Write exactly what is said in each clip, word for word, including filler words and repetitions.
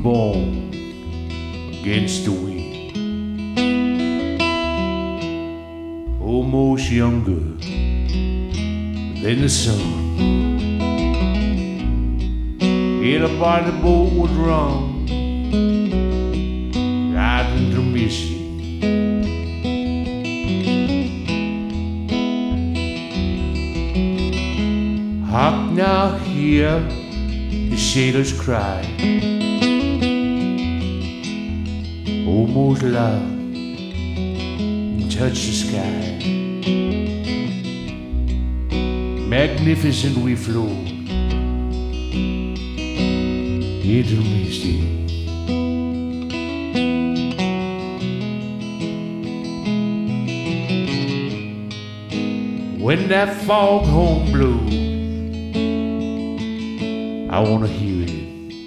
born against the wind, almost younger than the sun. Everybody boat was wrong, out into Mississippi. Hark now, hear the sailors cry, almost loud and touch the sky. Magnificent we float into the Mississippi. When that foghorn blows, I wanna hear it.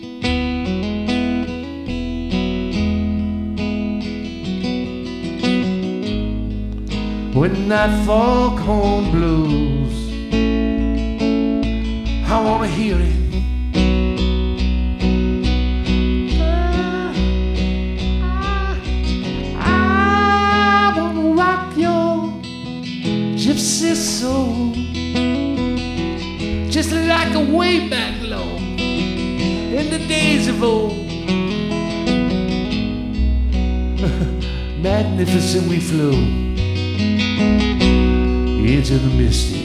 When that foghorn blows, I wanna hear it. I wanna rock your gypsy soul, just like a way back low in the days of old. Magnificent we flew into the mystic.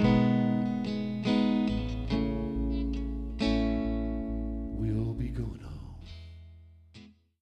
We'll be going on.